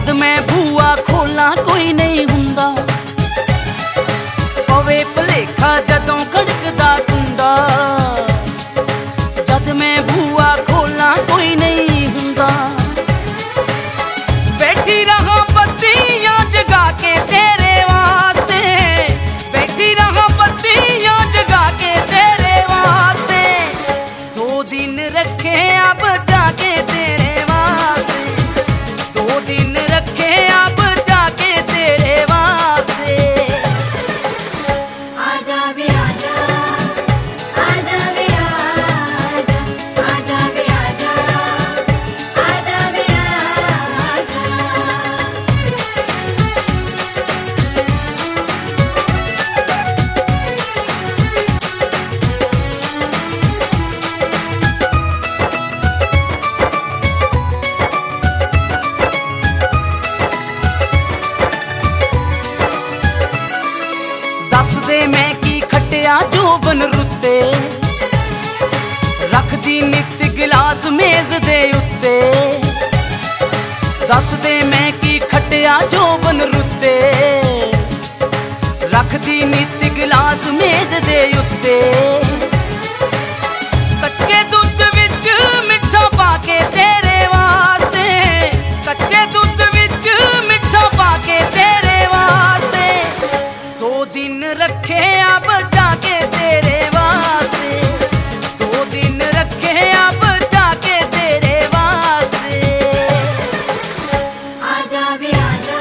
जद मैं बूआ खोला कोई नहीं हुंदा, पवे भलेखा जदों खड़कदा कुंडा। जद मैं बूआ खोला कोई नहीं हुंदा, बैठी रहा बत्तियां जगा के तेरे वास्ते, बैठी रहा बत्तियां जगा के तेरे वास्ते। 2 दिन रखे अब जाके तेरे वास्ते, 2 दिन रखे अब जाके तेरे वास्ते। आजा वे आजा, आजा वे आजा, आजा वे आजा, आजा वे आजा। दस दे मैं की खटिया जोबन रुत्ते, रखदी नित गिलास मेज दे उत्ते। दस दे मैं की खटिया जोबन रुत्ते, रखदी नित गिलास मेज दे उत्ते। कच्चे दुध विच मिठा पाके तेरे वास्ते, कच्चे दुध विच मिठा पाके तेरे वास्ते। 2 दिन रखे अब जाके तेरे वास्ते, 2 दिन रखे अब जाके तेरे वास्ते। आजा वे आजा,